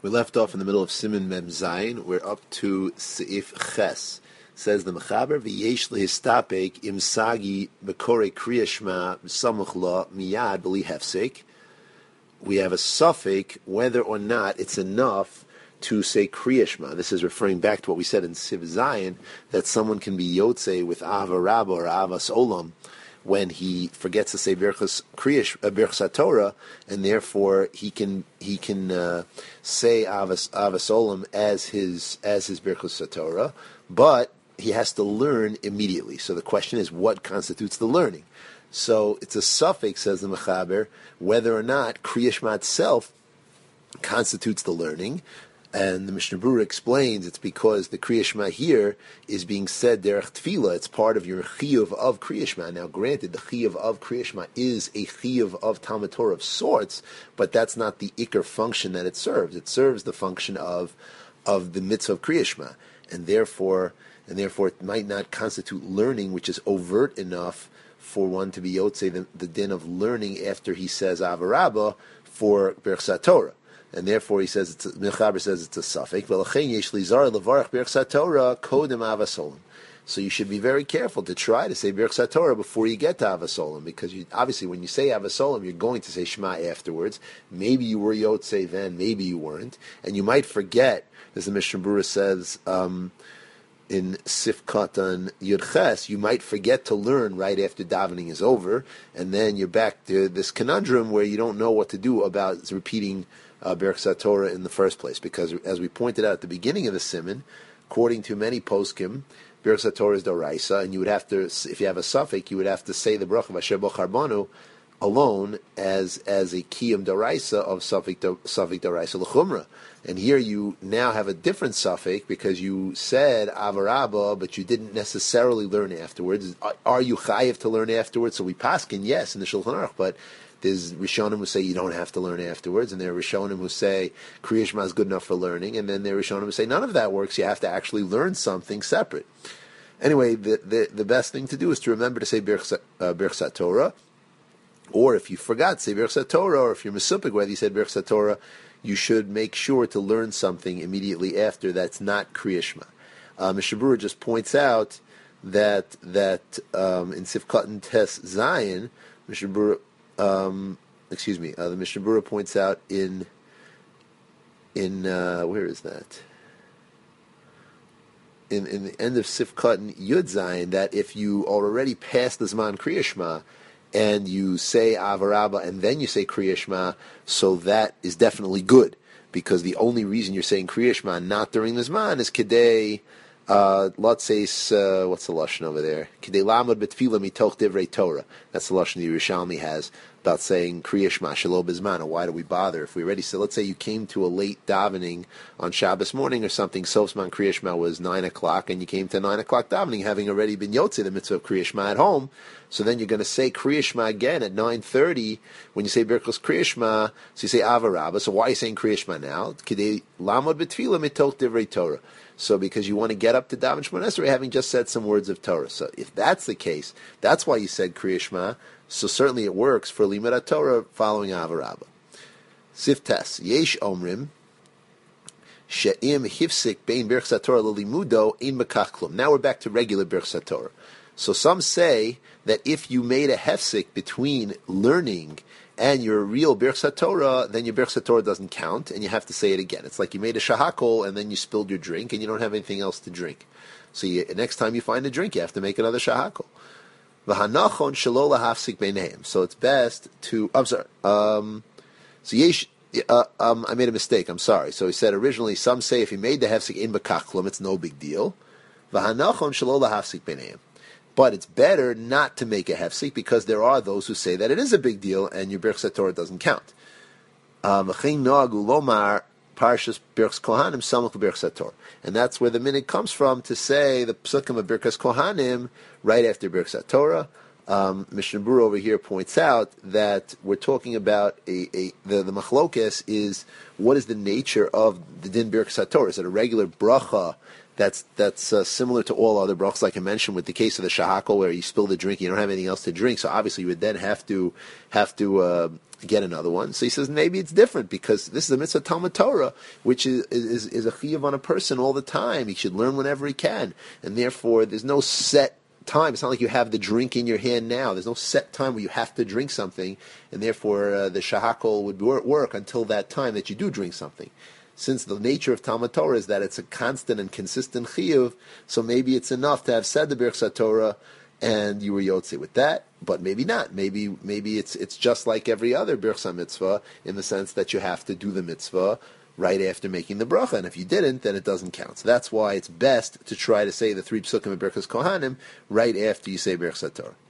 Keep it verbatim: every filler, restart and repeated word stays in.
We left off in the middle of Siman Mem Zayin. We're up to Seif Ches. Says the Mechaber, V'yesh lehistapek im sagi bekore kriyashma samuch la miyad b'li hefsek. We have a suffix whether or not it's enough to say kriyashma. This is referring back to what we said in Siv Zayin, that someone can be yotze with Ava Rabba or Avas Olam when he forgets to say Birchas Kriyash, uh, Birchas Torah, and therefore he can he can uh, say Avas Avas Olam as his as his Birchas Torah, but he has to learn immediately. So the question is, what constitutes the learning? So it's a suffix, says the Mechaber, whether or not Kriyashma itself constitutes the learning. And the Mishnah Berurah explains it's because the Kriyashma here is being said derech tefillah. It's part of your chiyuv of Kriyashma. Now, granted, the chiyuv of Kriyashma is a chiyuv of Talmud Torah of sorts, but that's not the ikar function that it serves. It serves the function of of the mitzvah of Kriyashma, and therefore, and therefore, it might not constitute learning, which is overt enough for one to be yotze the, the din of learning after he says Avarabba for Birchas Torah. And therefore, he says, it's a, Mechaber says it's a suffix. So you should be very careful to try to say Birchas Torah before you get to Avasolim, because you, obviously when you say Avasolim, you're going to say Shema afterwards. Maybe you were Yotzei then, maybe you weren't. And you might forget, as the Mishnah Berurah says, um, in Sif Katan Yud Ches, you might forget to learn right after davening is over, and then you're back to this conundrum where you don't know what to do about repeating Uh, Birchas Torah in the first place, because as we pointed out at the beginning of the Siman, according to many poskim, Birchas Torah is Doraisa, and you would have to, if you have a suffix, you would have to say the bracha of Asher Bochar Banu alone as as a kiyum Doraisa of suffix suffix Doraisa l'chumra. And here you now have a different suffix because you said Avarabba, but you didn't necessarily learn afterwards. Are, are you chayiv to learn afterwards? So we paskin, yes, in the Shulchan Aruch, but there's Rishonim who say you don't have to learn afterwards, and there are Rishonim who say Kriya Shema is good enough for learning, and then there are Rishonim who say none of that works, you have to actually learn something separate. Anyway, the the, the best thing to do is to remember to say Birchas uh, Torah, or if you forgot, say Birchas Torah, or if you're Mesupik, whether you said Birchas Torah, you should make sure to learn something immediately after that's not Kriya Shema. Uh, Mishnah Berurah just points out that, that um, in Sifkat Tes Zayin, Mishnah Berurah Um, excuse me. Uh, the Mishnah Berurah points out in in uh, where is that? In in the end of Sifkat Yud Zayin, that if you already passed the Zman Kriya Shema and you say Avarabba and then you say Kriya Shema, so that is definitely good, because the only reason you're saying Kriya Shema not during the Zman is Kedei. Uh, let's say, uh, what's the lashon over there? Kidei lamad betfila mitoch divrei Torah. That's the lashon the Yerushalmi has about saying Kriya Shema shelo bizman. Why do we bother if we already said? Let's say you came to a late davening on Shabbos morning or something. Sofsman Kriya Shema was nine o'clock, and you came to nine o'clock davening, having already been yotze the mitzvah of Kriya Shema at home. So then you're going to say Kriya Shema again at nine thirty when you say Birchos Kriya Shema. So you say Avarabba. So why are you saying Kriya Shema now? Kidei lamad betfila mitoch divrei Torah. So because you want to get up to Daven Shemona Esrei having just said some words of Torah. So if that's the case, that's why you said Kriya Shema. So certainly it works for Limud Torah following Avarabba. Siftes Yesh Omrim She'im Hifsik Bein Birchas Torah L'Limudo Ein Mekach Klum. Now we're back to regular Birchas Torah. So some say that if you made a hefsik between learning and your real Birchas Torah, then your Birchas Torah doesn't count, and you have to say it again. It's like you made a shahakol, and then you spilled your drink, and you don't have anything else to drink. So you, next time you find a drink, you have to make another shahakol. V'hanachon shelo lahafsik beineim. So it's best to... I'm sorry. Um, so yesh... Uh, um, I made a mistake. I'm sorry. So he said originally, some say if you made the hefsik in bekachlum, it's no big deal. V'hanachon shelo lahafsik beineim. But it's better not to make a hefsik, because there are those who say that it is a big deal and your Birchas Torah doesn't count. Um, and that's where the minute comes from to say the psukim of Birchas Kohanim right after Birchas Torah. Um, Mishnah Berurah over here points out that we're talking about a, a the, the machlokes is what is the nature of the din Birchas Torah. Is it a regular bracha That's that's uh, similar to all other brachos, like I mentioned, with the case of the shahakol, where you spill the drink, you don't have anything else to drink, so obviously you would then have to have to uh, get another one. So he says maybe it's different because this is a mitzvah Talmud Torah, which is is, is a chiyuv on a person all the time. He should learn whenever he can, and therefore there's no set time. It's not like you have the drink in your hand now. There's no set time where you have to drink something, and therefore uh, the shahakol would work until that time that you do drink something. Since the nature of Talmud Torah is that it's a constant and consistent chiyuv, so maybe it's enough to have said the Birchas Torah and you were yotze with that, but maybe not. Maybe maybe it's it's just like every other Birchas mitzvah in the sense that you have to do the mitzvah right after making the bracha, and if you didn't, then it doesn't count. So that's why it's best to try to say the three psukim of Birchas Kohanim right after you say Birchas Torah.